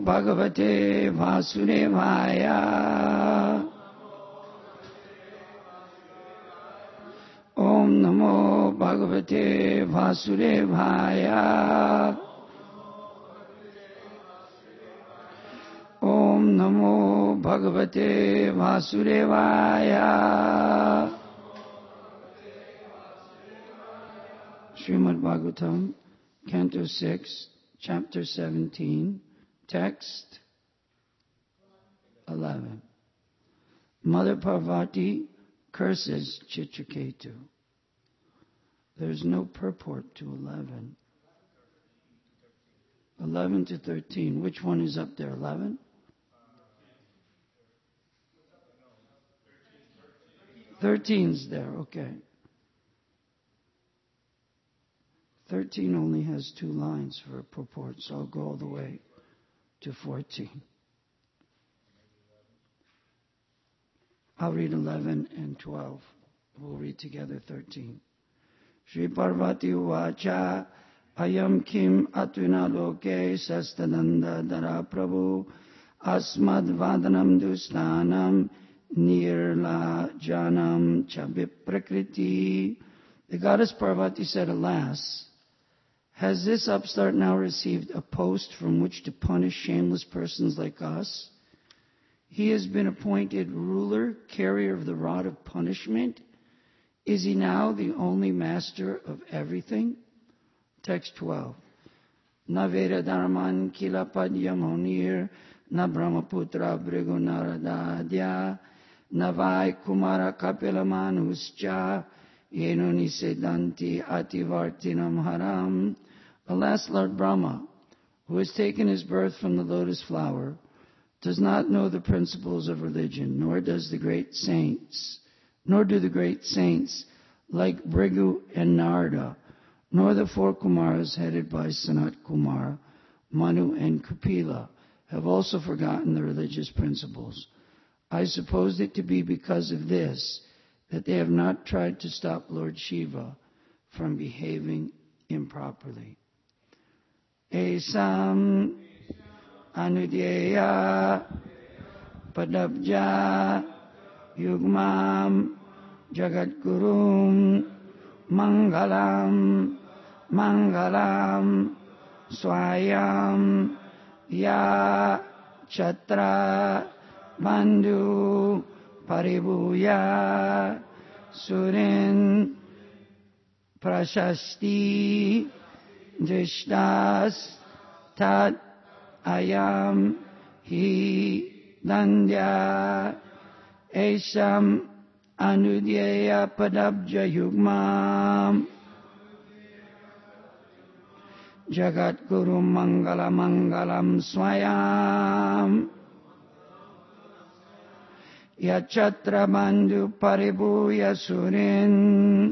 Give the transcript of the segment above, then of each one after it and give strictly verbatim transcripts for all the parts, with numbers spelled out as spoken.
Bhagavate Vasudevaya. Om Namo Bhagavate Vasudevaya. Om Namo Bhagavate Vasudevaya. Srimad Bhagavatam, Canto six, Chapter seventeen, Text eleven. Mother Parvati curses Chitraketu. There's no purport to eleven. eleven to thirteen. Which one is up there? eleven? thirteen's there, okay. thirteen only has two lines for a purport, so I'll go all the way to fourteen. I'll read eleven and twelve. We'll read together thirteen. Shri Parvati Uvacha Ayam Kim Atuna Loke Sastananda Dara Prabhu Asmad Vadanam Dustanam Nirla Janam Chabip Prakriti. The goddess Parvati said, alas, has this upstart now received a post from which to punish shameless persons like us? He has been appointed ruler, carrier of the rod of punishment. Is he now the only master of everything? Text twelve. Na Veda Dharman Kila Padyamonir, Na Brahmaputra Brigunaradadya, Na Vai Kumara Kapila Manuscha, Yeno Nisedanti Ativartinam Haram. Alas, Lord Brahma, who has taken his birth from the lotus flower, does not know the principles of religion, nor does the great saints, nor do the great saints like Brigu and Narada, nor the four Kumaras headed by Sanat Kumara, Manu and Kapila, have also forgotten the religious principles. I supposed it to be because of this that they have not tried to stop Lord Shiva from behaving improperly. Esam Anudyeya Padabja Yugmam Jagadgurum Mangalam Mangalam Swayam Ya Chatra Bandhu Paribuya Surin Prashasti Drishtas Tat Ayam Hi Dandya Esham Anudyeya Padabja Yugmam Jagat Guru Mangala Mangalam Swayam Yachatra Bandhu Paribuya Surin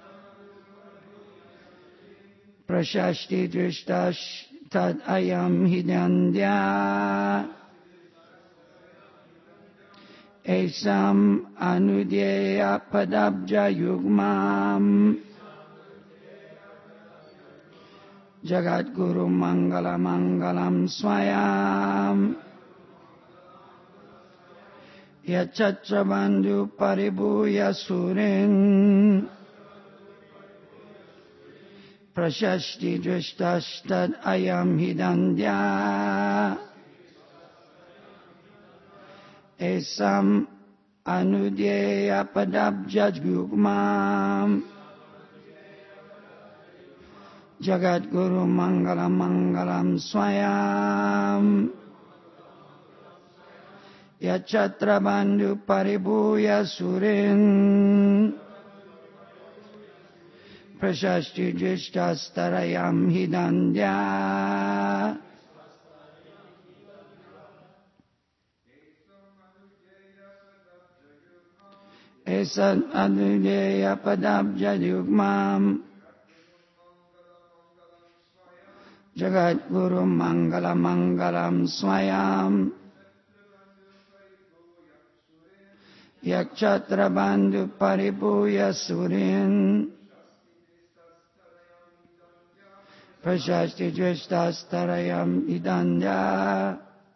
Prashasti Drishtash Tad Ayam Hidandya Esam Anudyeya Padabja Yugmam Jagat Guru Mangala Mangalam Swayam Yachatra Bandhu Paribuya Surin Prashasti Drishtastad Ayam Hidandya Esam Anudyeya Padabja Yugmam Jagat Guru Mangala Mangalam Swayam Yachatra Bandhu Paribuya Surin Prashasti Drishtastarayam Hidandya Esan Anudyeya Padabja Yugmam Jagat Guru Mangala Mangalam Swayam Yakchatra Bandhu Paribuya Surin Prashasti Drishtastarayam Hidandya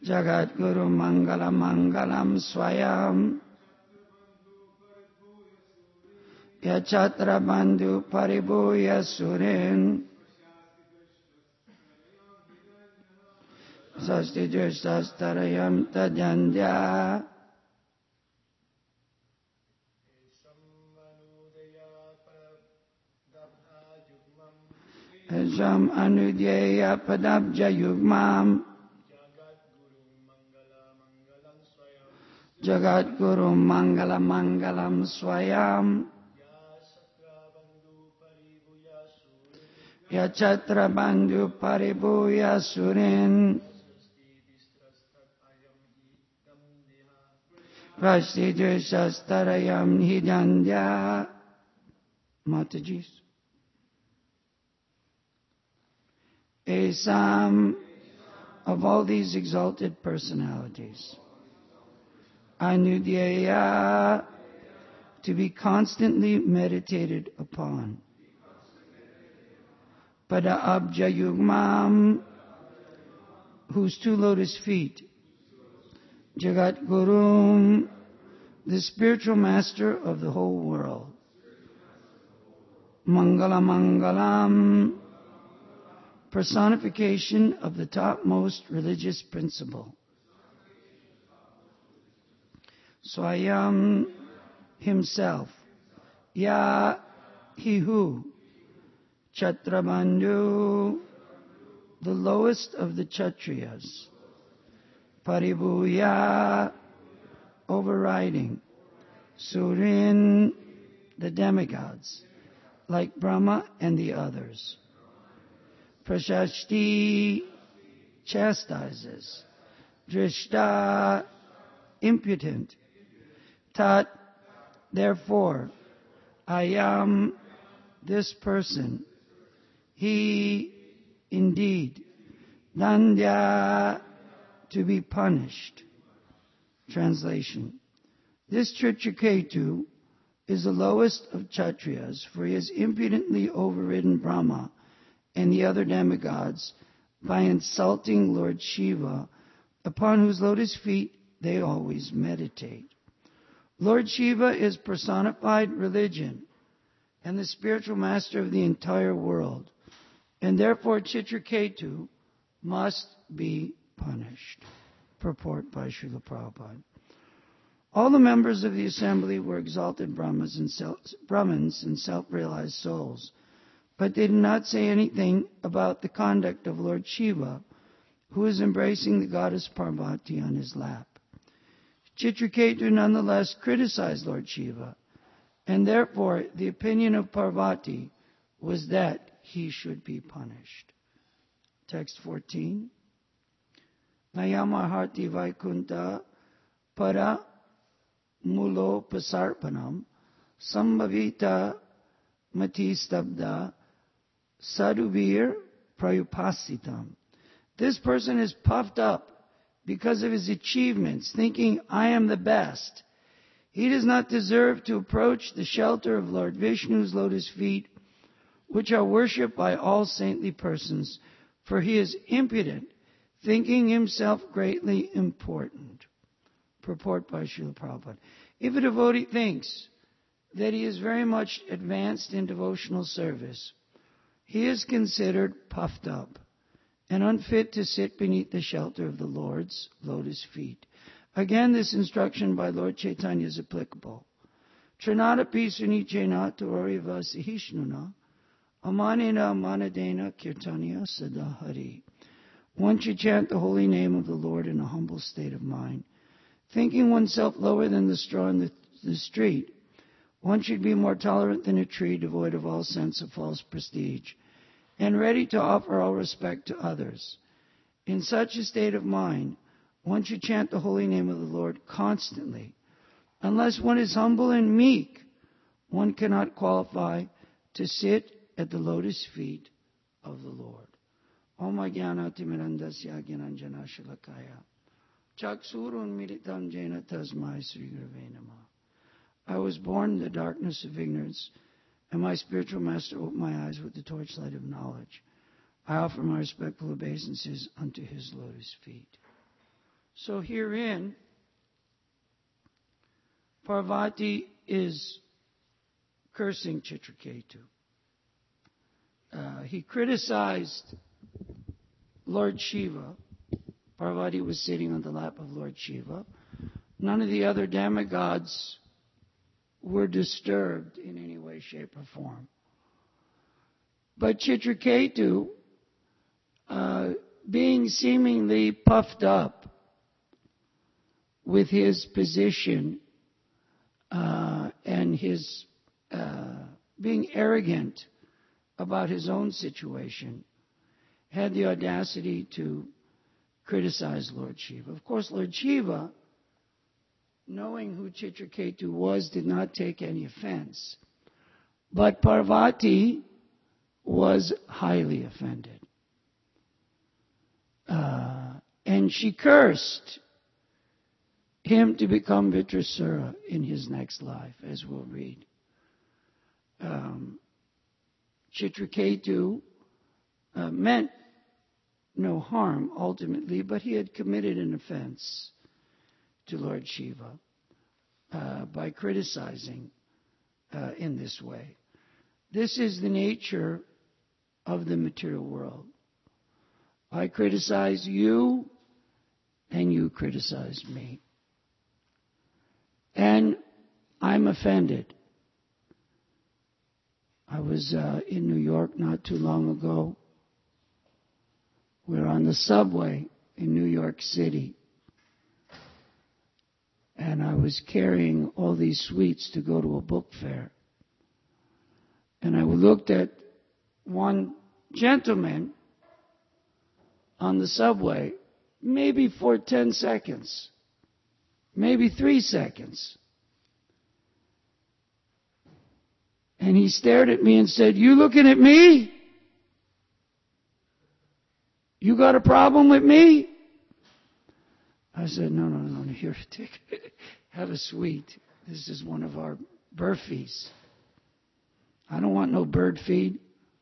Jagat Guru Mangala Mangalam Swayam Yachatra Bandhu Paribhuya Surin Sasti Jyastarayam Tajandya Esham Anudyeya Padabja Yugmam Jagat Guru Mangala Mangalam Swayam Yachatra Bandhu Paribhuya Surin Vashti Shastarayam Hidandya. Mataji's. Asam, of all these exalted personalities, Anudyeya, to be constantly meditated upon. Pada Abja Yugmam, whose two lotus feet. Jagat Gurum, the spiritual master of the whole world. Mangala Mangalam, personification of the topmost religious principle. Swayam, himself. Ya, he who. Chatrabandhu, the lowest of the Kshatriyas. Paribhuya, overriding. Surin, the demigods, like Brahma and the others. Prashasti, chastises. Drishta, impotent. Tat, therefore. Ayam, this person. He, indeed. Dandya, to be punished. Translation. This Chitraketu is the lowest of Kshatriyas, for he has impudently overridden Brahma and the other demigods by insulting Lord Shiva, upon whose lotus feet they always meditate. Lord Shiva is personified religion and the spiritual master of the entire world, and therefore Chitraketu must be punished. Purport by Srila Prabhupada. All the members of the assembly were exalted Brahmas and self, Brahmins and self-realized souls, but they did not say anything about the conduct of Lord Shiva, who is embracing the goddess Parvati on his lap. Chitraketu nonetheless criticized Lord Shiva, and therefore the opinion of Parvati was that he should be punished. Text fourteen. Nayama Harti Vaikunta Para Mulo Pasarpanam Sambhavita Matistabda Sadhuvir Prayupasitam. This person is puffed up because of his achievements, thinking, I am the best. He does not deserve to approach the shelter of Lord Vishnu's lotus feet, which are worshipped by all saintly persons, for he is impudent, thinking himself greatly important. Purport by Srila Prabhupada. If a devotee thinks that he is very much advanced in devotional service, he is considered puffed up and unfit to sit beneath the shelter of the Lord's lotus feet. Again, this instruction by Lord Chaitanya is applicable. Trinadapi sunichena tororiva sahishnuna amanena manadena kirtanya sadahari. One should chant the holy name of the Lord in a humble state of mind. Thinking oneself lower than the straw in the, the street, one should be more tolerant than a tree, devoid of all sense of false prestige, and ready to offer all respect to others. In such a state of mind, one should chant the holy name of the Lord constantly. Unless one is humble and meek, one cannot qualify to sit at the lotus feet of the Lord. Om Ajnana Timirandasya Gyananjana Shalakaya Chaksurun Militam Jena Tasmai Sri Gurave Namah. I was born in the darkness of ignorance, and my spiritual master opened my eyes with the torchlight of knowledge. I offer my respectful obeisances unto his lotus feet. So herein, Parvati is cursing Chitraketu. Uh, he criticized Lord Shiva. Parvati was sitting on the lap of Lord Shiva. None of the other demigods were disturbed in any way, shape, or form. But Chitraketu, uh, being seemingly puffed up with his position uh, and his uh, being arrogant about his own situation, had the audacity to criticize Lord Shiva. Of course, Lord Shiva, knowing who Chitraketu was, did not take any offense. But Parvati was highly offended. Uh, and she cursed him to become Vitrasura in his next life, as we'll read. Um, Chitraketu uh, meant no harm ultimately, but he had committed an offense to Lord Shiva uh, by criticizing uh, in this way. This is the nature of the material world. I criticize you, and you criticize me. And I'm offended. I was uh, in New York not too long ago. We're on the subway in New York City. And I was carrying all these sweets to go to a book fair. And I looked at one gentleman on the subway, maybe for ten seconds, maybe three seconds. And he stared at me and said, "You looking at me? You got a problem with me?" I said, no, no, no, no, here, take, have a sweet. This is one of our burfies. I don't want no bird feed.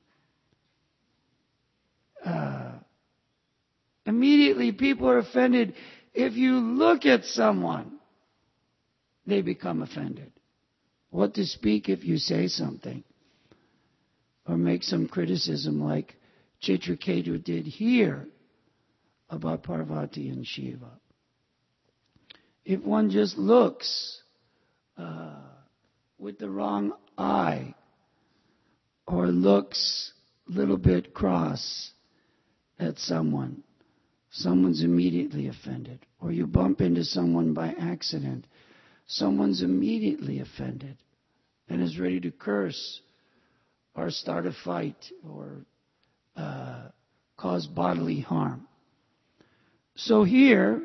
Uh, immediately people are offended. If you look at someone, they become offended. What to speak if you say something or make some criticism like Chitraketu did here about Parvati and Shiva. If one just looks uh, with the wrong eye or looks a little bit cross at someone, someone's immediately offended. Or you bump into someone by accident, someone's immediately offended and is ready to curse or start a fight or uh, cause bodily harm. So here,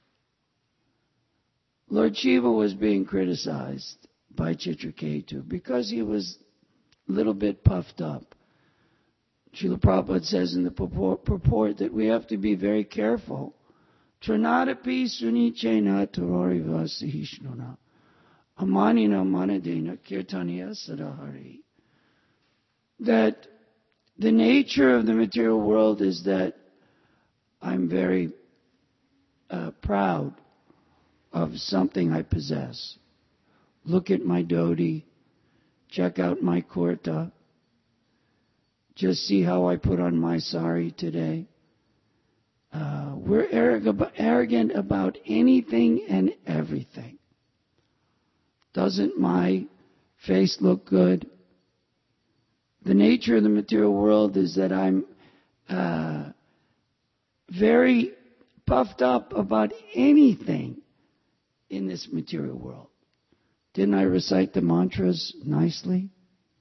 Lord Shiva was being criticized by Chitraketu because he was a little bit puffed up. Srila Prabhupada says in the purport, purport that we have to be very careful. Trinadapi sunichena tororiva sahishnuna amanina manadena kirtaniya sadahari. That the nature of the material world is that I'm very uh, proud of something I possess. Look at my dhoti, check out my kurta, just see how I put on my sari today. Uh, we're arrogant about anything and everything. Doesn't my face look good? The nature of the material world is that I'm uh, very puffed up about anything in this material world. Didn't I recite the mantras nicely?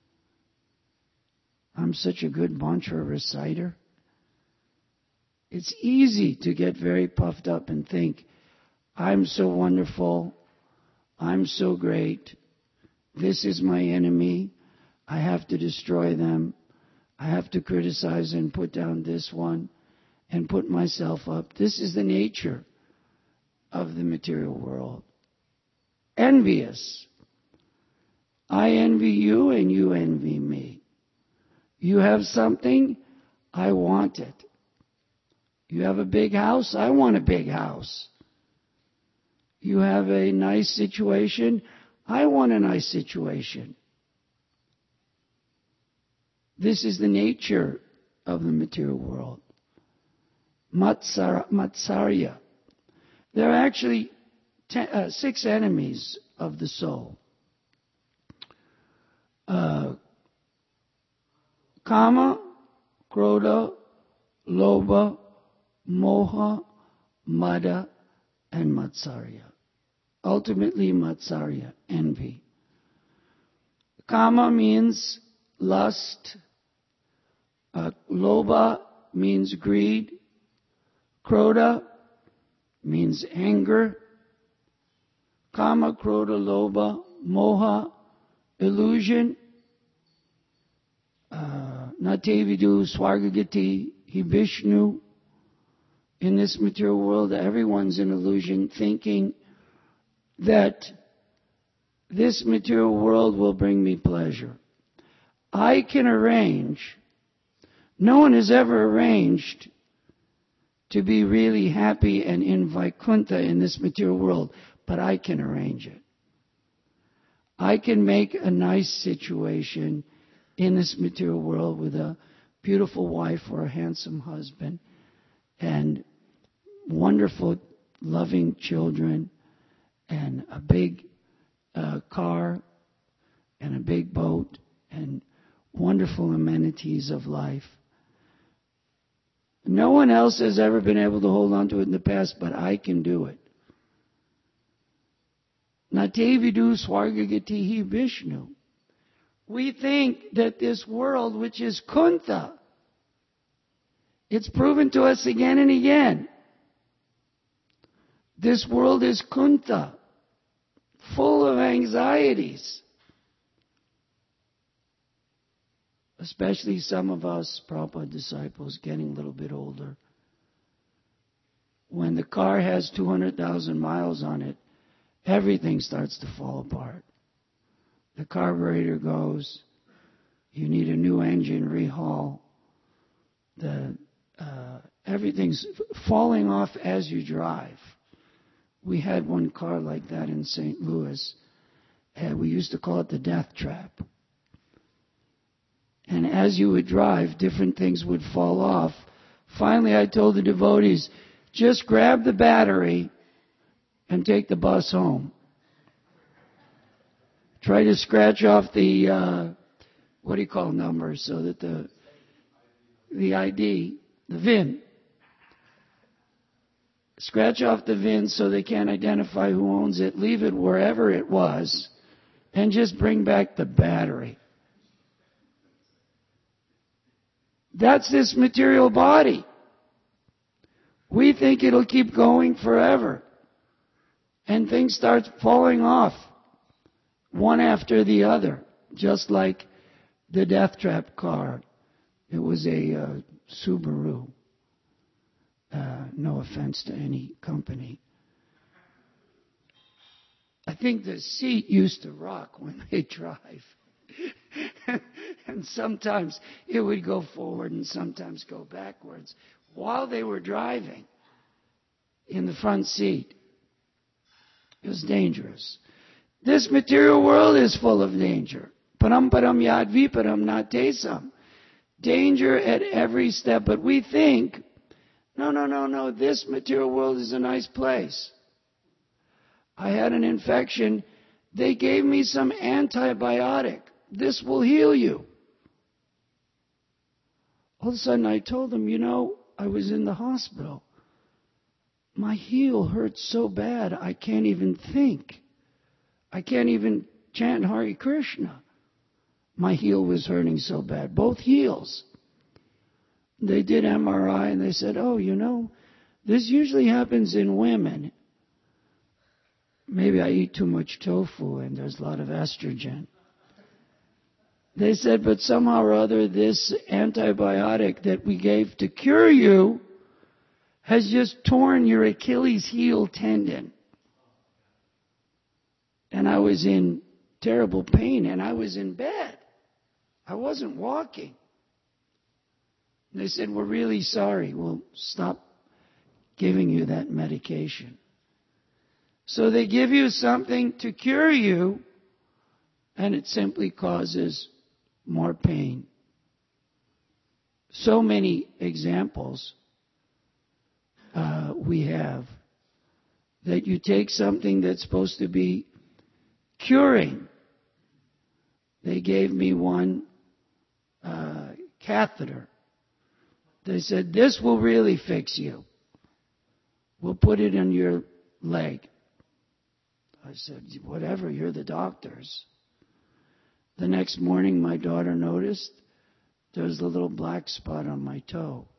I'm such a good mantra reciter. It's easy to get very puffed up and think, I'm so wonderful, I'm so great, this is my enemy, I have to destroy them, I have to criticize and put down this one and put myself up. This is the nature of the material world. Envious. I envy you and you envy me. You have something, I want it. You have a big house, I want a big house. You have a nice situation. I want a nice situation. This is the nature of the material world. Matsara, Matsarya. There are actually ten, uh, six enemies of the soul. Uh, Kama, Krodha, Lobha, Moha, Mada, and Matsarya. Ultimately, Matsarya, envy. Kama means lust. Uh, Lobha means greed. Krodha means anger. Kama, Krodha, Lobha, Moha, illusion. Uh, Natevidu, Swargagati, He Vishnu. In this material world, everyone's in illusion, thinking that this material world will bring me pleasure. I can arrange. No one has ever arranged to be really happy and in Vaikuntha in this material world, but I can arrange it. I can make a nice situation in this material world with a beautiful wife or a handsome husband and wonderful, loving children and a big uh, car and a big boat and wonderful amenities of life. No one else has ever been able to hold on to it in the past, but I can do it. Natevidu Swargagatihi Vishnu. We think that this world, which is Kuntha, it's proven to us again and again. This world is Kuntha, full of anxieties. Especially some of us, Prabhupada disciples, getting a little bit older. When the car has two hundred thousand miles on it, everything starts to fall apart. The carburetor goes. You need a new engine rehaul. The uh, everything's falling off as you drive. We had one car like that in Saint Louis. And we used to call it the death trap. And as you would drive, different things would fall off. Finally, I told the devotees, just grab the battery and take the bus home. Try to scratch off the, uh, what do you call numbers, so that the, the I D, the V I N. Scratch off the V I N so they can't identify who owns it. Leave it wherever it was. And just bring back the battery. That's this material body. We think it'll keep going forever. And things start falling off, one after the other, just like the death trap car. It was a uh, Subaru. Uh, no offense to any company. I think the seat used to rock when they drive. And sometimes it would go forward and sometimes go backwards while they were driving in the front seat. It was dangerous. This material world is full of danger. Param param yad viparam natesam. Danger at every step. But we think, no, no, no, no, this material world is a nice place. I had an infection. They gave me some antibiotic. This will heal you. All of a sudden I told them, you know, I was in the hospital. My heel hurts so bad I can't even think. I can't even chant Hare Krishna. My heel was hurting so bad. Both heels. They did M R I and they said, oh, you know, this usually happens in women. Maybe I eat too much tofu and there's a lot of estrogen. They said, but somehow or other this antibiotic that we gave to cure you has just torn your Achilles heel tendon. And I was in terrible pain and I was in bed. I wasn't walking. And they said, we're really sorry. We'll stop giving you that medication. So they give you something to cure you, and it simply causes more pain. So many examples uh, we have that you take something that's supposed to be curing. They gave me one uh, catheter. They said, this will really fix you. We'll put it in your leg. I said, whatever, you're the doctors. The next morning, my daughter noticed there was a little black spot on my toe.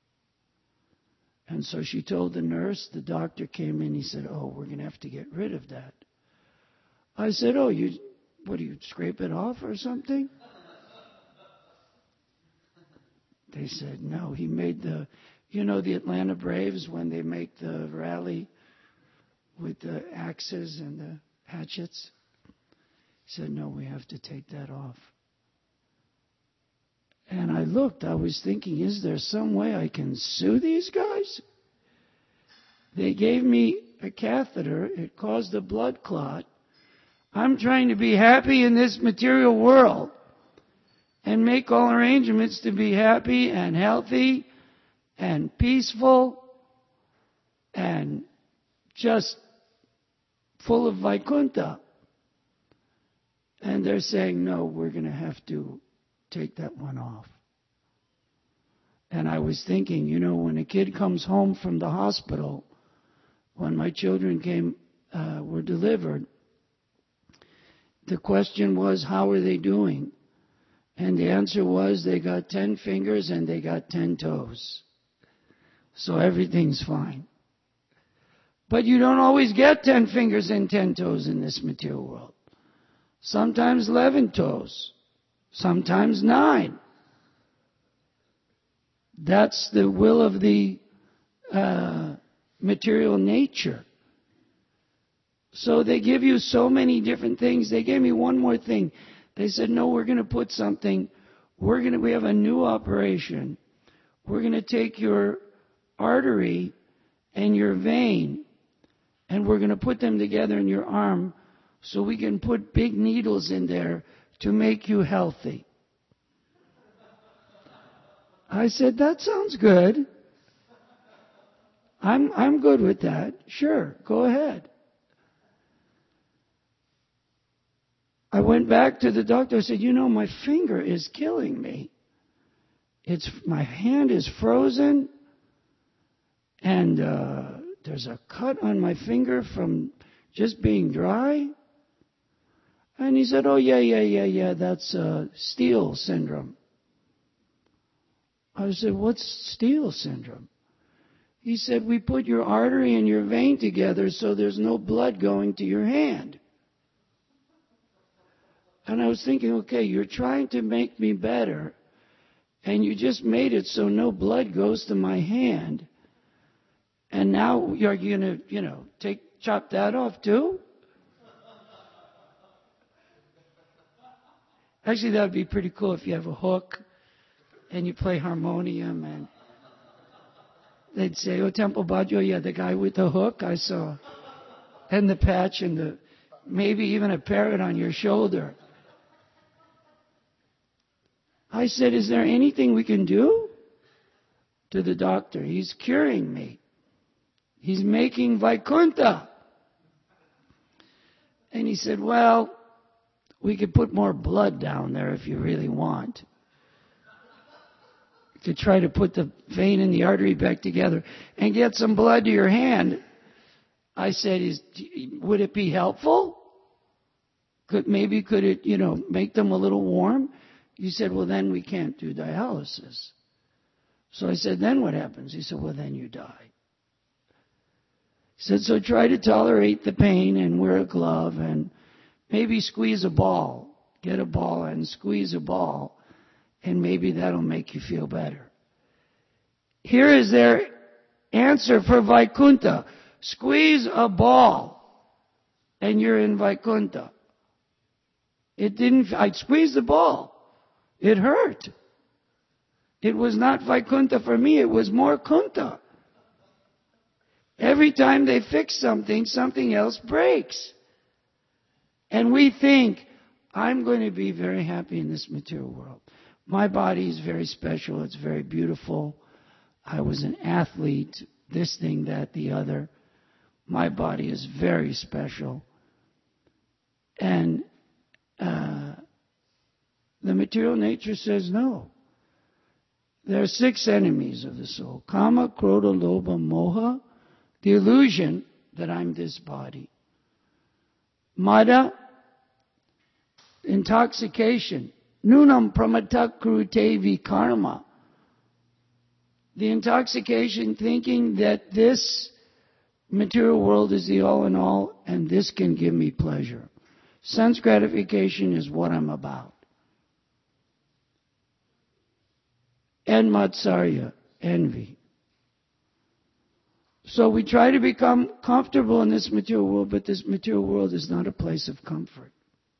And so she told the nurse, the doctor came in, he said, oh, we're going to have to get rid of that. I said, oh, you, what do you, scrape it off or something? They said, no, he made the, you know, the Atlanta Braves when they make the rally with the axes and the hatchets? He said, no, we have to take that off. And I looked, I was thinking, is there some way I can sue these guys? They gave me a catheter, it caused a blood clot. I'm trying to be happy in this material world and make all arrangements to be happy and healthy and peaceful and just full of Vaikuntha. And they're saying, no, we're going to have to take that one off. And I was thinking, you know, when a kid comes home from the hospital, when my children came, uh, were delivered, the question was, how are they doing? And the answer was, they got ten fingers and they got ten toes. So everything's fine. But you don't always get ten fingers and ten toes in this material world. Sometimes eleven toes. Sometimes nine. That's the will of the uh, material nature. So they give you so many different things. They gave me one more thing. They said, no, we're going to put something, we're going to, we have a new operation. We're going to take your artery and your vein, and we're going to put them together in your arm so we can put big needles in there to make you healthy. I said, that sounds good. I'm, I'm good with that. Sure, go ahead. I went back to the doctor. I said, you know, my finger is killing me. It's, my hand is frozen, and uh, there's a cut on my finger from just being dry. And he said, oh, yeah, yeah, yeah, yeah, that's uh, Steele syndrome. I said, what's Steele syndrome? He said, we put your artery and your vein together so there's no blood going to your hand. And I was thinking, okay, you're trying to make me better, and you just made it so no blood goes to my hand. And now you're going to, you know, take chop that off too? Actually, that would be pretty cool if you have a hook and you play harmonium, and they'd say, oh, Temple Bajo, yeah, the guy with the hook I saw, and the patch, and the maybe even a parrot on your shoulder. I said, is there anything we can do? To the doctor, he's curing me. He's making Vaikuntha. And he said, well, we could put more blood down there if you really want. To try to put the vein and the artery back together and get some blood to your hand. I said, is, would it be helpful? Could, maybe could it, you know, make them a little warm? He said, well, then we can't do dialysis. So I said, then what happens? He said, well, then you die. He said, so try to tolerate the pain and wear a glove and maybe squeeze a ball. Get a ball and squeeze a ball, and maybe that'll make you feel better. Here is their answer for Vaikuntha. Squeeze a ball, and you're in Vaikuntha. It didn't, I squeezed the ball. It hurt. It was not Vaikuntha for me, it was more Kunta. Every time they fix something, something else breaks. And we think, I'm going to be very happy in this material world. My body is very special. It's very beautiful. I was an athlete, this thing, that, the other. My body is very special. And uh, the material nature says no. There are six enemies of the soul. Kama, Krodha, Lobha, Moha. The illusion that I'm this body. Mada, intoxication. Nunam pramatak krute karma. The intoxication thinking that this material world is the all in all and this can give me pleasure. Sense gratification is what I'm about. And matsarya, envy. So we try to become comfortable in this material world, but this material world is not a place of comfort.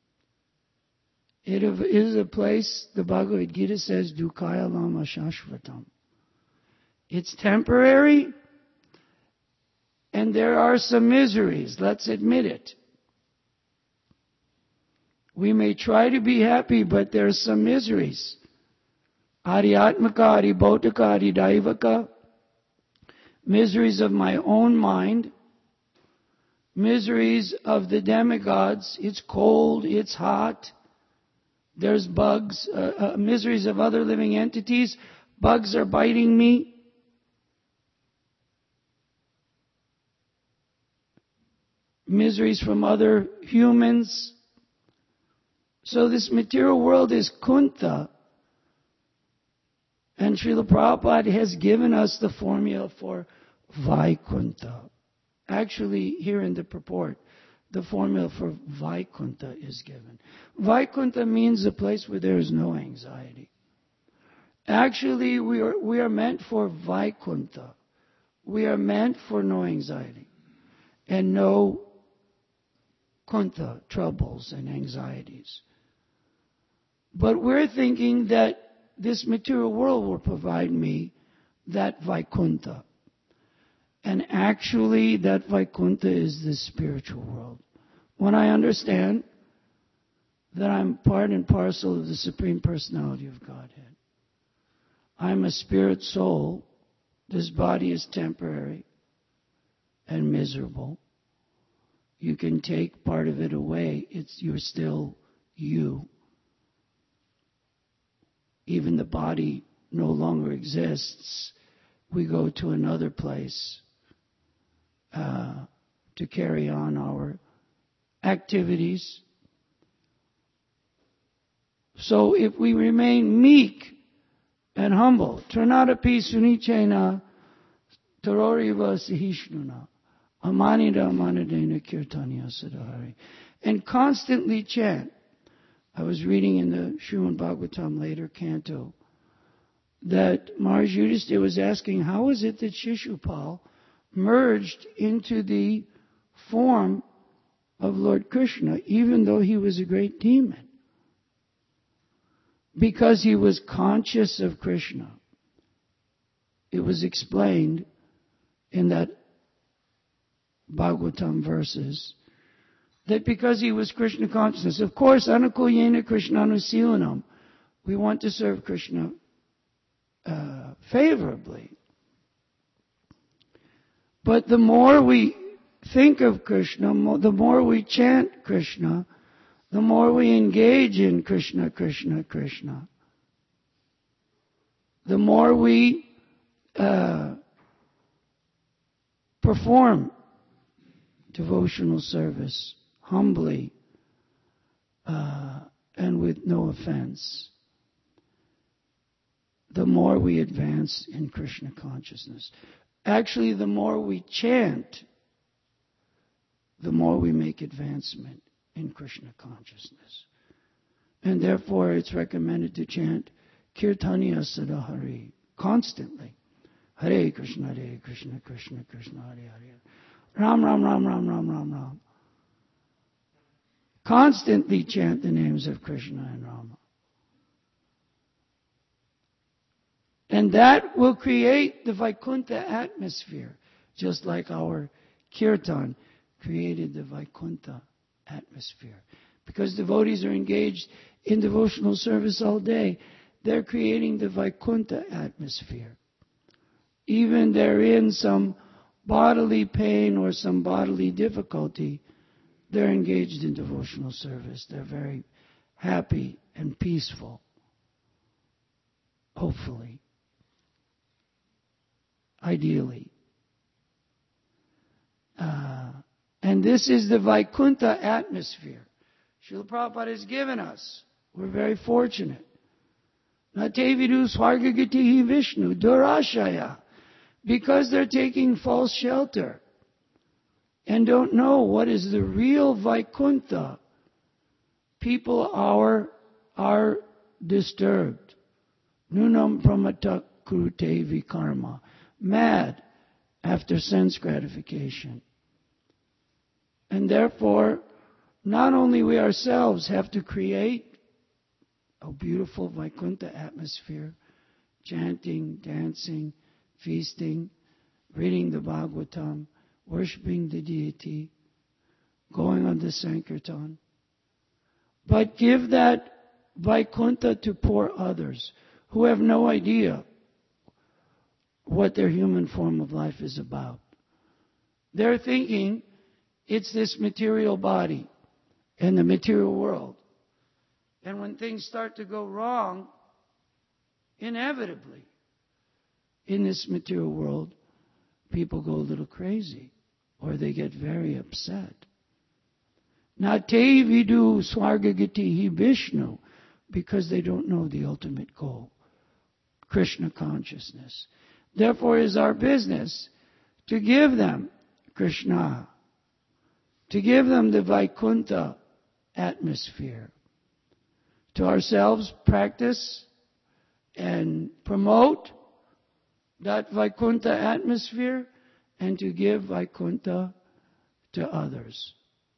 It is a place, the Bhagavad Gita says, Dukkaya lama shashvatam. It's temporary, and there are some miseries, let's admit it. We may try to be happy, but there are some miseries. Ariatmaka, Aribhautaka, Aridaivaka. Miseries of my own mind, miseries of the demigods. It's cold, it's hot, there's bugs, uh, uh, miseries of other living entities. Bugs are biting me. Miseries from other humans. So this material world is kuntha. And Srila Prabhupada has given us the formula for Vaikuntha. Actually, here in the purport, the formula for Vaikuntha is given. Vaikuntha means a place where there is no anxiety. Actually, we are, we are meant for Vaikuntha. We are meant for no anxiety and no kuntha, troubles and anxieties. But we're thinking that this material world will provide me that Vaikuntha. And actually, that Vaikuntha is the spiritual world. When I understand that I'm part and parcel of the Supreme Personality of Godhead, I'm a spirit soul. This body is temporary and miserable. You can take part of it away. It's, you're still you. Even the body no longer exists. We go to another place uh, to carry on our activities. So if we remain meek and humble, Tranadapi Sunichena Taroriva Sahishnuna Amanida Amanadena Kirtanya Sadhari, and constantly chant. I was reading in the Srimad Bhagavatam later canto that Maharaj Yudhisthira was asking, how is it that Shishupal merged into the form of Lord Krishna, even though he was a great demon? Because he was conscious of Krishna. It was explained in that Bhagavatam verses that because he was Krishna consciousness, of course, Anukulyena Krishnanusilanam, we want to serve Krishna uh, favorably. But the more we think of Krishna, the more we chant Krishna, the more we engage in Krishna, Krishna, Krishna, the more we uh, perform devotional service humbly uh, and with no offense, the more we advance in Krishna consciousness. Actually, the more we chant, the more we make advancement in Krishna consciousness. And therefore, it's recommended to chant Kirtaniya Sadahari constantly. Hare Krishna, Hare Krishna, Krishna Krishna, Hare Hare. Ram, Ram, Ram, Ram, Ram, Ram, Ram. Constantly chant the names of Krishna and Rama. And that will create the Vaikuntha atmosphere. Just like our kirtan created the Vaikuntha atmosphere. Because devotees are engaged in devotional service all day, they're creating the Vaikuntha atmosphere. Even they're in some bodily pain or some bodily difficulty, they're engaged in devotional service. They're very happy and peaceful. Hopefully. Ideally. Uh, and this is the Vaikuntha atmosphere Srila Prabhupada has given us. We're very fortunate. Natevidu Swargagatihi Vishnu Durashaya. Because they're taking false shelter and don't know what is the real Vaikuntha, people are, are disturbed. Nunam pramata kurute vikarma. Mad after sense gratification. And therefore, not only we ourselves have to create a beautiful Vaikuntha atmosphere, chanting, dancing, feasting, reading the Bhagavatam, worshipping the deity, going on the Sankirtan. But give that Vaikuntha to poor others who have no idea what their human form of life is about. They're thinking it's this material body and the material world. And when things start to go wrong, inevitably, in this material world, people go a little crazy or they get very upset. Nate vidu swargagatihi Vishnu, because they don't know the ultimate goal, Krishna consciousness. Therefore, it is our business to give them Krishna, to give them the Vaikuntha atmosphere. To ourselves, practice and promote that Vaikuntha atmosphere, and to give Vaikuntha to others.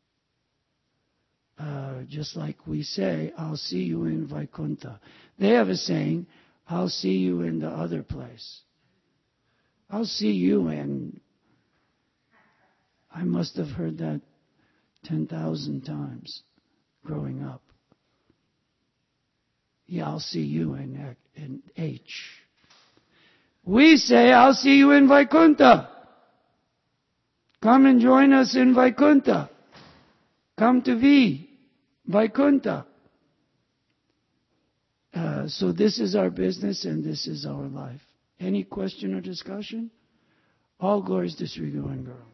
Uh, just like we say, I'll see you in Vaikuntha. They have a saying, I'll see you in the other place. I'll see you in... I must have heard that ten thousand times growing up. Yeah, I'll see you in, in H. We say, I'll see you in Vaikuntha. Come and join us in Vaikuntha. Come to V, Vaikuntha. Uh, so this is our business and this is our life. Any question or discussion? All glories to Sri Govinda.